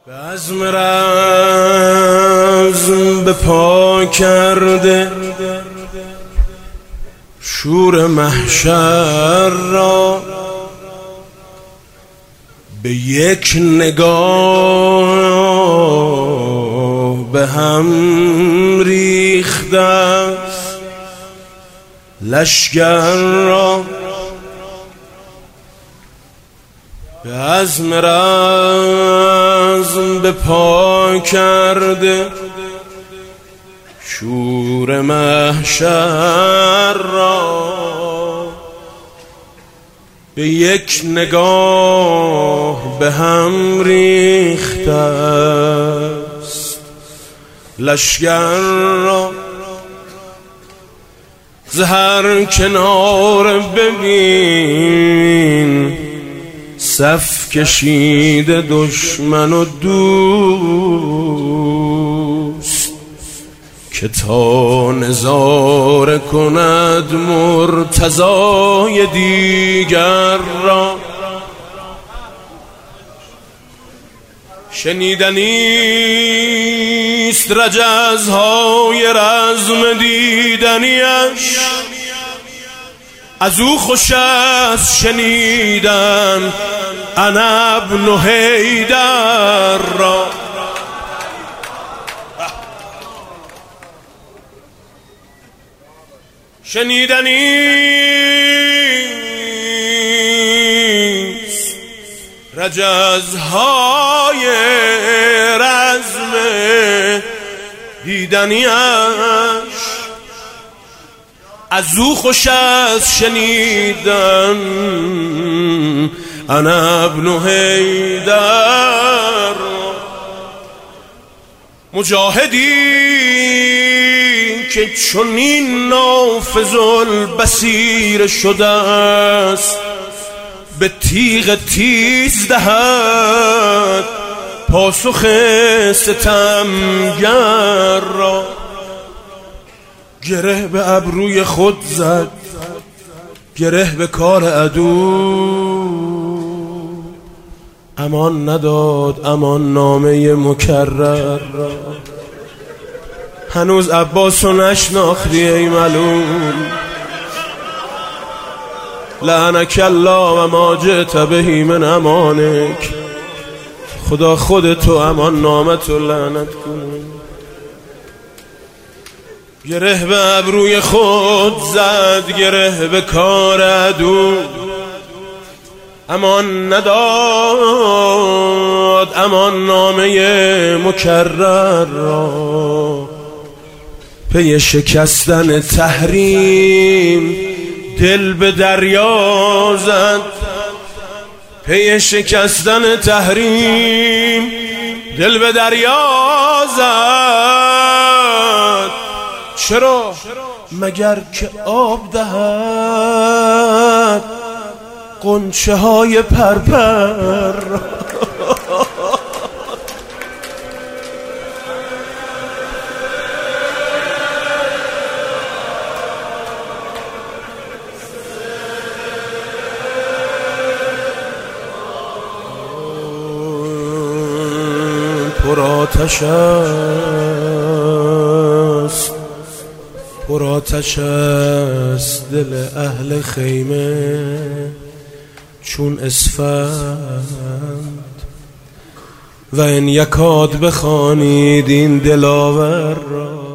بزم رزم به پا کرده شور محشر را، به یک نگاه به هم ریخته است لشکر را. بزم رزم به پا کرده شور محشر را، به یک نگاه به هم ریخته است لشکر را. ز هر کنار ببین صف کشیده دشمن و دوست، که تا نظاره کند مرتضای دیگر را. شنیدنیست رجزهای رزم دیدنیش، از او خوش است شنیدن انا ابن حیدر را. شنیدنیست رجزهای رزم دیدنیش، از او خوش است شنیدن انا ابن حیدر. مجاهدی که چنین نافذ البصیر شده است، به تیغ تیز دهد پاسخ ستمگر را. گره به ابروی خود زد، گره به کار عدو، امان نداد امان نامه مکرر را. هنوز عباسو نشناختی ای ملول، لعنک الله و ما جئت بهی من امانک. خدا خودتو امان نامتو لعنت کنه. گره به ابروی خود زد، گره به کار عدو، امان نداد امان نامه مکرر را. پی شکستن تحریم دل به دریا زد، پی شکستن تحریم دل به دریا زد. چرا؟ مگر که آب دهد غنچه های پرپر. پرآتش است، پرآتش است دل اهل خیمه چون اسفند، و این یکاد بخوانید این دلاور را.